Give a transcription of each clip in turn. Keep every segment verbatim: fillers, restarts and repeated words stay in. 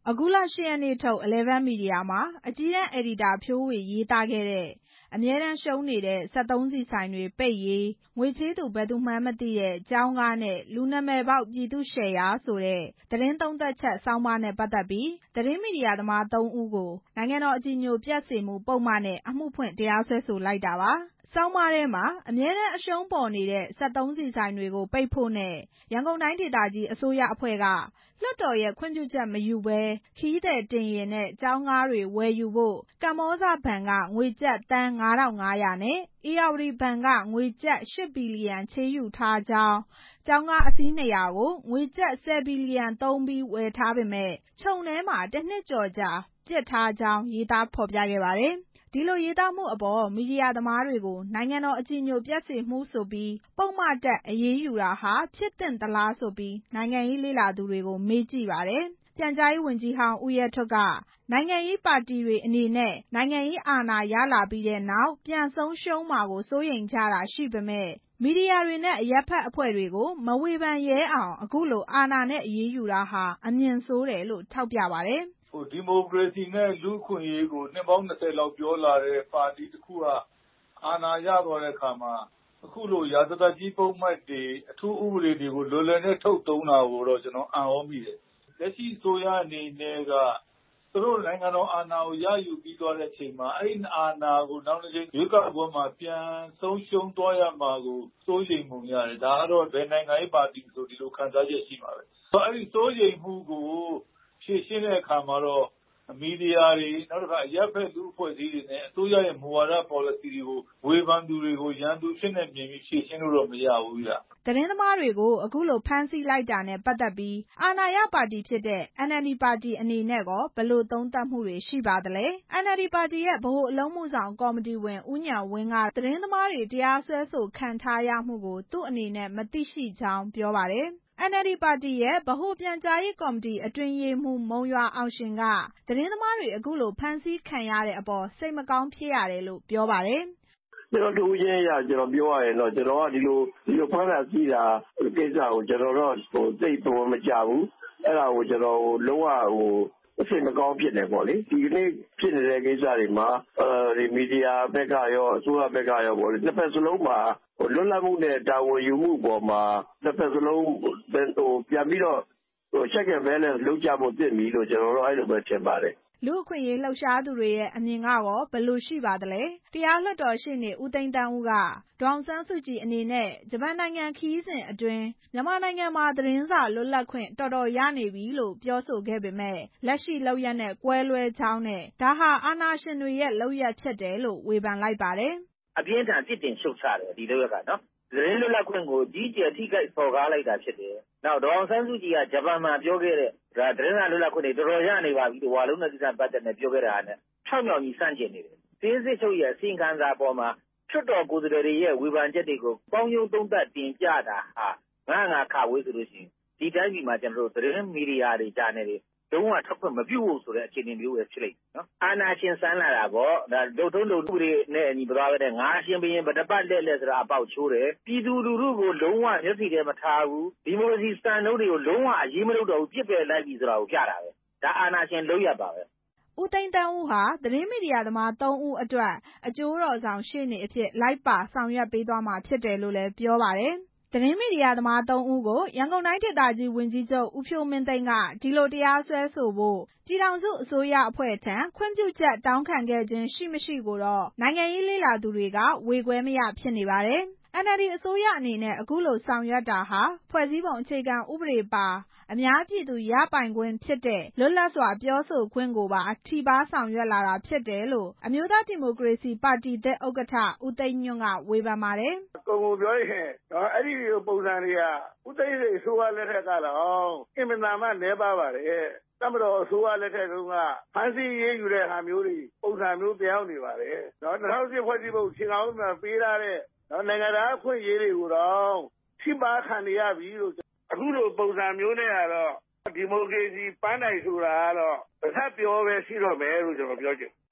အခုလရှစ်ရက်နေ့ထုတ် Eleven Media မှာအကြီးတန်းအယ်ဒီတာဖြိုးဝေရေးသားခဲ့တဲ့အမြဲတမ်းရှုံးနေတဲ့စက်သုံးဆီဆိုင်တွေပိတ်ရေးငွေချေးသူဘယ်သူမှန်းမသိတဲ့ကျောင်းကားနဲ့လူနာမည်ပေါက်ပြည်သူ့ရှယ်ယာဆိုတဲ့သတင်းသုံးသပ်ချက်ဆောင်းပါးနဲ့ပတ်သက်ပြီးသတင်းမီဒီယာသမားသုံးဦးကိုနိုင်ငံတော်အကြည်ညိုပျက်စေမှုပုဒ်မနဲ့အမှုဖွင့်တရားစွဲဆိုလိုက်တာပါ။ဆောင်းပါးထဲမှာအမြဲတမ်းအရှုံးပေါ်နေတဲ့စက်သုံးဆီဆိုင်တွေကိုပိတ်ဖို့နဲ့ရန်ကုန်တိုင်းဒေသကြီးအစိုးရအဖွဲ့ကလွှတ်တော်ရဲ့ခွင့်ပြုချက်မယူဘဲခရီးသည်တင်ယာဉ်နဲ့ကျောင်းကားတွေဝယ်ယူဖို့ကမ္ဘောဇဘဏ်ကငွေကျပ်သန်း ငါးထောင့်ငါးရာနဲ့ဧရာဝတီဘဏ်ကငွေကျပ်ရှစ်ဘီလီယံချေးယူထားကြောင်းကျောင်းကားအစီးနှစ်ရာကိုငွေကျပ်ဆယ်ဘီလီယံသုံးပြီးဝယ်ထားပေမယ့်ခြုံထဲမှာတစ်နှစ်ကျော်ကြာပစ်ထားကြောင်းရေးသားဖော်ပြခဲ့ပါတယ်။ဒီလိုရေးသားမှုအပေါ်မီဒီယာသမားတွေကိုနိုင်ငံတော်အကြည်ညိုပျက်စေမှုဆိုပြီးပုဒ်မတပ်အရေးယူတာဟာဖြစ်သင့်သလားဆိုပြီးနိုင်ငံရေးလေ့လာသူတွေကိုမေးကြည့်ပါတယ်။ပြန်ကြားရေးဝန်ကြီးဟောင်းဦးရဲထွဋ်ကနိုင်ငံရေးပါတီတွေအနေနဲ့နိုင်ငံရေးအာဏာရလာပြီးတဲ့နောက်ပြန်ဆုံးရှုံးမှာကိုစိုးရိမ်ကြတာရှိပေမယ့်မီဒီယာတွေနဲ့အရပ်ဖက်အဖွဲ့တွေကိုမဝေဖန်ရဲအောင်အခုလိုအာဏာနဲ့အရေးယူတာဟာအမြင်ဆိုးတယ်လို့ထောက်ပြပါတယ်။ "ဒီမိုကရေစီနဲ့လူ့အခွင့်အရေးကိုနှစ်ပေါင်း၂၀လောက်ပြောလာတဲ့ပါတီတစ်ခုကအာဏာရသွားတဲ့အခါမှာအခုလိုရာဇသတ်ကြီးပုဒ်မတွေအထူးဥပဒေတွေကိုလွယ်လွယ်နဲ့ထုတ်သုံးတာကိုတော့ကျွန်တော်အံ့ဩမိတယ်။လက်ရှိအစိုးရအနေနဲ့ကသူတို့နိုင်ငံတော်အာဏာကိုရယူပြီးသွားတဲ့အချိန်မှာအဲ့ဒီအာဏာကိုနောက်တစ်ချိန်ရွေးကောက်ပွဲမှာပြန်ဆုံးရှုံးသွားရမှာကိုစိုးရိမ်ပုံရတယ်။ဒါကတော့ဘယ်နိုင်ငံရေးပါတီမဆိုဒီလိုခံစားချက်ရှိမှာပဲ။အဲ့ဒီစိုးရိမ်မှုကိုဖြေရှင်းတဲ့အခါမှာတော့မီဒီယာတွေနောက်တစ်ခါအရပ်ဖက်လူ့အဖွဲ့အစည်းတွေနဲ့အစိုးရရဲ့မူဝါဒပေါ်လစီတွေကိုဝေဖန်သူတွေကိုရန်သူဖြစ်နေမြင်ပြီးဖြေရှင်းလို့တော့မရဘူးဗျ။ " သတင်းသမားတွေကိုအခုလိုဖမ်းဆီးလိုက်တာနဲ့ပတ်သက်ပြီးအာဏာရပါတီဖြစ်တဲ့ အန်အယ်လ်ဒီ ပါတီအနေနဲ့ကောဘယ်လိုသုံးသပ်မှုတွေရှိပါသလဲ။ အန်အယ်လ်ဒီ ပါတီရဲ့ဗဟိုအလုပ်အမှုဆောင်ကော်မတီဝင် ဦးဉာဏ်ဝင်းကသတင်းသမားတွေတရားစွဲဆိုခံထားရမှုကိုသူ့အနေနဲ့မသိရှိကြောင်းပြောပါတယ်။ အန်အယ်လ်ဒီ ပါတီရဲ့ဗဟိုပြန်ကြားရေးကော်မတီအတွင်းရေးမှူး မုံရွာအောင်ရှင်ကသတင်းသမားတွေအခုလိုဖမ်းဆီးခံရတဲ့အပေါ်စိတ်မကောင်းဖြစ်ရတယ်လို့ပြောပါတယ်။ "ကျွန်တော်တစ်ဦးချင်းအရပြောရရင်တော့ကျွန်တော်ကဒီလိုဖမ်းတာဆီးတာကိစ္စကိုကျွန်တော်တော့သိပ်သဘောမကျဘူး။အဲ့ဒါကိုကျွန်တော်လုံးဝစိတ်မကောင်းဖြစ်တယ်ပေါ့လေ။ဒီကနေ့ဖြစ်နေတဲ့ကိစ္စတွေမှာမီဒီယာဘက်ကရောအစိုးရဘက်ကရောပေါ့လေနှစ်ဖက်စလုံးမှာလွတ်လပ်မှုနဲ့တာဝန်ယူမှုအပေါ်မှာနှစ်ဖက်စလုံးပြန်ပြီးတော့ check and balance လုပ်ကြဖို့သင့်ပြီလို့ကျွန်တော်တော့အဲ့လိုပဲထင်ပါတယ်။ " လူ့အခွင့်အရေးလှုပ်ရှားသူတွေရဲ့အမြင်ကရောဘယ်လိုရှိပါသလဲ။ တရားလွှတ်တော်ရှေ့နေဦးသိန်းသန်းဦးကဒေါ်အောင်ဆန်းစုကြည်အနေနဲ့ဂျပန်နိုင်ငံခရီးစဉ်အတွင်းမြန်မာနိုင်ငံမှာသတင်းစာလွတ်လပ်ခွင့်တော်တော်ရနေပြီလို့ပြောဆိုခဲ့ပေမယ့်လက်ရှိလုပ်ရပ်နဲ့ကွဲလွဲကြောင်းနဲ့ဒါဟာအာဏာရှင်တွေရဲ့လုပ်ရပ်ဖြစ်တယ်လို့ဝေဖန်လိုက်ပါတယ်။ "အပြင်းအထန်ပြစ်တင်ရှုတ်ချတယ်ဒီလုပ်ရပ်ကနော်သတင်းလွတ်လပ်ခွင့်ကိုအကြီးအကျယ်ထိခိုက်စော်ကားလိုက်တာဖြစ်တယ်။နောက်ဒေါ်အောင်ဆန်းစုကြည်ကဂျပန်မှာပြောခဲ့တဲ့သတင်းစာလွတ်လပ်ခွင့်တွေတော်တော်ရနေပါပြီလို့ဝါလုံးနဲ့ကိစ္စပတ်သက်နဲ့ပြောခဲ့တာနဲ့ဖြောင့်မြောက်ညီဆန့်ကျင်နေတယ်။စာရင်းစစ်ချုပ်ရဲ့အစီရင်ခံစာအပေါ်မှာလွှတ်တော်ကိုယ်စားလှယ်တွေရဲ့ဝေဖန်ချက်တွေကိုပေါင်းကျုံသုံးသပ်တင်ပြတာဟာငါးငါးခါဝေးဆိုလို့ရှိရင်ဒီတိုင်းပြည်မှာကျွန်တော်တို့သတင်းမီဒီယာတွေဂျာနယ်တွေလုံးဝထွက်ခွင့်မပြုဖို့ဆိုတဲ့အခြေအနေမျိုးပဲဖြစ်လိမ့်မယ်နော်။အာဏာရှင်ဆန်းလာတာပေါ့လုပ်ထုံးလုပ်နည်းဥပဒေနဲ့အညီမသွားဘဲနဲ့ငါးရှင်ဘုရင်ဘယ်နှပတ်လှည့်လှည့်ဆိုတာအပေါက်ချိုးတယ်။ပြည်သူလူထုကိုလုံးဝမျက်စိထဲမထားဘူး။ဒီမိုကရေစီစံနှုန်းတွေကိုလုံးဝအရေးမလုပ်တော့ဘူးပြစ်ပယ်လိုက်ပြီဆိုတာကိုပြတာပဲ။ဒါအာဏာရှင်လုပ်ရပ်ပါပဲ။ဦးသိန်းသန်းဦးဟာသတင်းမီဒီယာသမားသုံးဦးအတွက်အကျိုးတော်ဆောင်ရှေ့နေအဖြစ်လိုက်ပါဆောင်ရွက်ပေးသွားမှာဖြစ်တယ်လို့လည်းပြောပါတယ်။ သတင်းမီဒီယာသမားသုံးဦးကိုရန်ကုန်တိုင်းဒေသကြီးဝန်ကြီးချုပ်ဦးဖြိုးမင်းသိန်းကဒီလိုတရားစွဲဆိုဖို့ပြည်ထောင်စုအစိုးရအဖွဲ့ထံခွင့်ပြုချက်တောင်းခံခဲ့ခြင်းရှိမရှိကိုတော့နိုင်ငံရေးလေ့လာသူတွေကဝေခွဲမရဖြစ်နေပါတယ်။ အန်အယ်လ်ဒီ အစိုးရအနေနဲ့အခုလိုဆောင်ရွက်တာဟာဖွဲ့စည်းပုံအခြေခံဥပဒေပါအများပြည်သူရပိုင်ခွင့်ဖြစ်တဲ့လွတ်လပ်စွာပြောဆိုခွင့်ကိုပါထိပါးဆောင်ရွက်လာတာဖြစ်တယ်လို့အမျိုးသားဒီမိုကရေစီပါတီသစ်ဥက္ကဋ္ဌ ဦးသိန်းညွန့်ကဝေဖန်ပါတယ်။ "ကုန်ကုန်ပြောရင်အဲ့ဒီပုံစံတွေကဦးသိန်းစိန်အစိုးရလက်ထက်ကတောင်အင်မတန်မှနည်းပါးပါတယ်။တပ်မတော်အစိုးရလက်ထက်တုန်းကဖမ်းဆီးအရေးယူတဲ့ဟာမျိုးတွေပုံစံမျိုးပြောင်းနေပါတယ်။၂၀၀၈ဖွဲ့စည်းပုံအခြေခံဥပဒေမှာပေးထားတဲ့နိုင်ငံသားအခွင့်အရေးတွေကိုတောင်ထိပါးခံနေရပြီလို့အခုလိုပုံစံမျိုးနဲ့ကတော့ဒီမိုကရေစီပန်းတိုင်ဆိုတာကတော့ပါးစပ်ပြောပဲရှိတော့မယ်လို့ကျွန်တော်ပြောချင်တယ်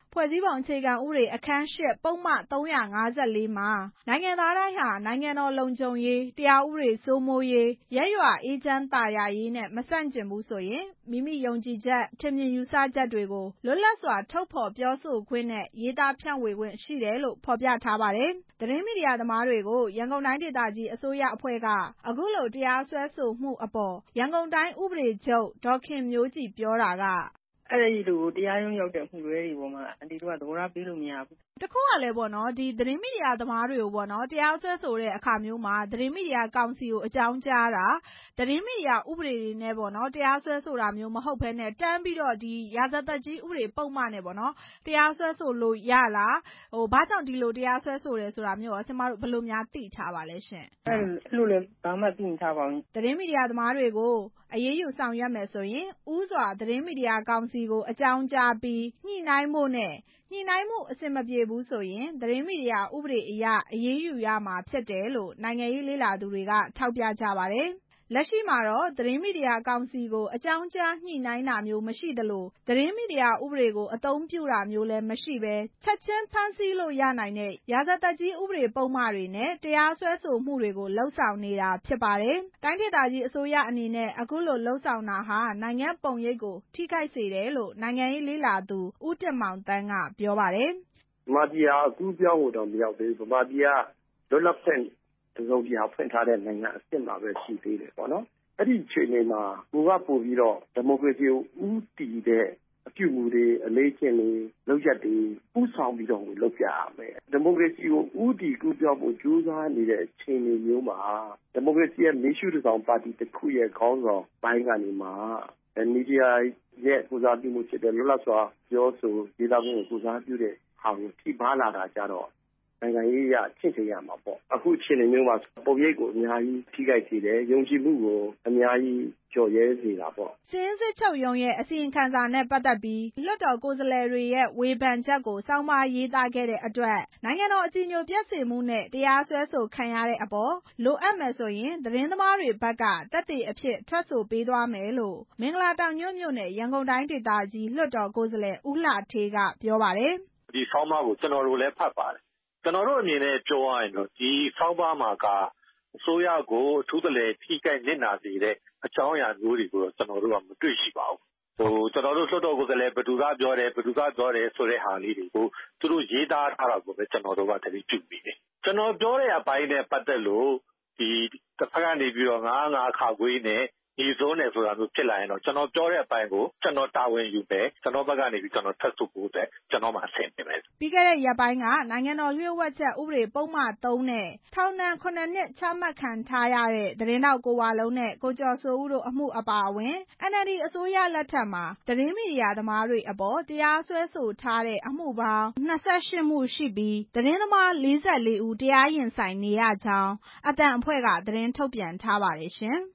ဖွဲ့စည်းပုံအခြေခံဥပဒေအခန်း ၈ ပုဒ်မ သုံးရာငါးလေး မှာနိုင်ငံသားတိုင်းဟာနိုင်ငံတော်လုံခြုံရေး၊ တရားဥပဒေစိုးမိုးရေး၊ ရပ်ရွာအေးချမ်းသာယာရေးနဲ့ မဆန့်ကျင်ဘူးဆိုရင် မိမိယုံကြည်ချက်၊ ထင်မြင်ယူဆချက်တွေကို လွတ်လပ်စွာထုတ်ဖော်ပြောဆိုခွင့်နဲ့ ရေးသားဖြန့်ဝေခွင့်ရှိတယ်လို့ ဖော်ပြထားပါတယ်။ သတင်းမီဒီယာသမားတွေကို ရန်ကုန်တိုင်းဒေသကြီးအစိုးရအဖွဲ့က အခုလိုတရားစွဲဆိုမှုအပေါ် ရန်ကုန်တိုင်းဥပဒေချုပ် ဒေါ်ခင်မျိုးကြည်ပြောတာကအဲ့ဒီလိုတရားရုံးရောက်တဲ့မှုတွေပေါ်မှာအန်တီတို့ကသဘောထားပေးလို့မရဘူးတခုကလည်းပေါ့နော်ဒီသတင်းမီဒီယာသမားတွေကိုပေါ့နော်တရားစွဲဆိုတဲ့အခါမျိုးမှာသတင်းမီဒီယာကောင်စီကိုအကြောင်းကြားတာသတင်းမီဒီယာဥပဒေတွေနဲ့ပေါ့နော်တရားစွဲဆိုတာမျိုးမဟုတ်ဘဲနဲ့တန်းပြီးတော့ဒီရာဇသက်ကြီးဥပဒေပုဒ်မနဲ့ပေါ့နော်တရားစွဲဆိုလို့ရလားဟိုဘာကြောင့်ဒီလိုတရားစွဲဆိုတယ်ဆိုတာမျိုးရောကျမတို့ဘယ်လိုများသိထားပါလဲရှင်အဲ့လိုလည်းဘာမှသိမထားပါဘူးသတင်းမီဒီယာသမားတွေကိုအရေးယူဆောင်ရွက်မယ်ဆိုရင်ဥစွာသတင်းမီဒီယာကောင်စီကိုအကြောင်းကြားပြီးညှိနှိုင်းဖို့နဲ့ညှိနှိုင်းမှုအဆင်မပြေဘူးဆိုရင်သတင်းမီဒီယာဥပဒေအရအရေးယူရမှာဖြစ်တယ်လို့နိုင်ငံရေးလေ့လာသူတွေကထောက်ပြကြပါတယ်လက်ရှိမှာတော့သတင်းမီဒီယာကောင်စီကိုအကြောင်းကြားညှိနှိုင်းတာမျိုးမရှိသလိုသတင်းမီဒီယာဥပဒေကိုအသုံးပြုတာမျိုးလည်းမရှိဘဲချက်ချင်းဖမ်းဆီးလို့ရနိုင်တဲ့ရာဇသက်ကြီးဥပဒေပုဒ်မတွေနဲ့တရားစွဲဆိုမှုတွေကိုလုပ်ဆောင်နေတာဖြစ်ပါတယ်တိုင်းဒေသကြီးအစိုးရအနေနဲ့အခုလိုလုပ်ဆောင်တာဟာနိုင်ငံပုံရိပ်ကိုထိခိုက်စေတယ်လို့နိုင်ငံရေးလေ့လာသူဦးတင်မောင်သန်းကပြောပါတယ်ဗမာပြည်ဟာအကူးပြောင်းဖို့တော့မရောက်သေးဘူးဗမာပြည်ကလွတ်လပ်ဖွင့်တစုံတရာဖွင့်ထားတဲ့နိုင်ငံအစ်စ်မှာပဲရှိသေးတယ်ပေါ့နော်အဲ့ဒီအချိန်မှာကိုကပို့ပြီးတော့ဒီမိုကရေစီကိုဦးတည်တဲ့အပြုအမူတွေအလေးကျင့်တွေလုပ်ရက်တွေဥဆောင်ပြီးတော့လုပ်ကြရမယ်ဒီမိုကရေစီကိုဦးတည်ကူးပြောင်းဖို့ကြိုးစားနေတဲ့အချိန်မျိုးမှာဒီမိုကရေစီရဲ့မေရှုတစောင်ပါတီတစ်ခုရဲ့ခေါင်းဆောင်ပိုင်းကနေမှာမီဒီယာရဲ့ကိုစားပြုမှုဖြစ်တဲ့လွတ်လပ်စွာပြောဆိုရေးသားမှုကိုကိုစားပြုတဲ့ဟာကိုထိပါလာတာကြတော့နိုင်ငံရေးအရချင့်ချိန်ရမှာပေါ့အခုအချိန်မျိုးမှာပုံရိပ်ကိုအများကြီးထိခိုက်စေတယ်ယုံကြည်မှုကိုအများကြီးကျော်ရဲစေတာပေါ့စာရင်းစစ်ချုပ်ရုံးရဲ့အစီရင်ခံစာနဲ့ပတ်သက်ပြီးလွှတ်တော်ကိုယ်စားလှယ်တွေရဲ့ဝေဖန်ချက်ကိုဆောင်းပါးရေးသားခဲ့တဲ့အတွက်နိုင်ငံတော်အကြည်ညိုပျက်စေမှုနဲ့တရားစွဲဆိုခံရတဲ့အပေါ်လိုအပ်မယ်ဆိုရင်သတင်းသမားတွေဘက်ကသက်သေအဖြစ်ထွက်ဆိုပေးသွားမယ်လို့မင်္ဂလာတောင်ညွန့်မြို့နယ်ရန်ကုန်တိုင်းဒေသကြီးလွှတ်တော်ကိုယ်စားလှယ်ဦးလှဌေးကပြောပါတယ်ဒီဆောင်းပါးကိုကျွန်တော်တို့လည်းဖတ်ပါတယ်ကျွန်တော်တို့အနေနဲ့ပြောရရင်တော့ဒီဆောင်းပါးမှာကအစိုးရကိုအထူးသဖြင့်ထိခိုက်နစ်နာစေတဲ့အကြောင်းအရာမျိုးတွေကိုကျွန်တော်တို့ကမတွေ့ရှိပါဘူးဟိုကျွန်တော်တို့လွှတ်တော်ကိုယ်စားလှယ်ဘယ်သူကပြောတယ်ဘယ်သူကပြောတယ်ဆိုတဲ့ဟာလေးတွေကိုသူတို့ရေးသားထားတာကိုပဲကျွန်တော်တို့ကတတိပြုပြီးတယ်ကျွန်တော်ပြောတဲ့အပိုင်းနဲ့ပတ်သက်လို့ဒီတစ်ဖက်ကနေပြီးတော့ငါးငါးခါခွေးနဲ့ဒီဇုံးနဲ့ဆိုတာမျိုးဖြစ်လာရင်တော့ကျွန်တော်ပြောတဲ့အပိုင်းကိုကျွန်တော်တာဝန်ယူမယ်ကျွန်တော်ဘက်ကနေပြီးကျွန်တော်ထပ်ဆိုဖို့အတွက်ကျွန်တော်မှအဆင်ပြေမယ်ပြီးခဲ့တဲ့ရက်ပိုင်းကနိုင်ငံတော်လျှို့ဝှက်ချက်ဥပဒေပုဒ်မသုံးနဲ့ထောင်ဒဏ်ခုနှစ်နှစ်ချမှတ်ခံထားရတဲ့သတင်းထောက်ကိုဝလုံးနဲ့ကိုကျော်စိုးဦးတို့အမှုအပါအဝင် အန်အယ်လ်ဒီ အစိုးရလက်ထက်မှာသတင်းမီဒီယာသမားတွေအပေါ်တရားစွဲဆိုထားတဲ့အမှုပေါင်းနှစ်ဆယ့်ရှစ်မှုရှိပြီးသတင်းသမားလေးဆယ့်လေးဦးတရားရင်ဆိုင်နေရကြောင်းအသံအဖွဲ့ကသတင်းထုတ်ပြန်ထားပါတယ်ရှင်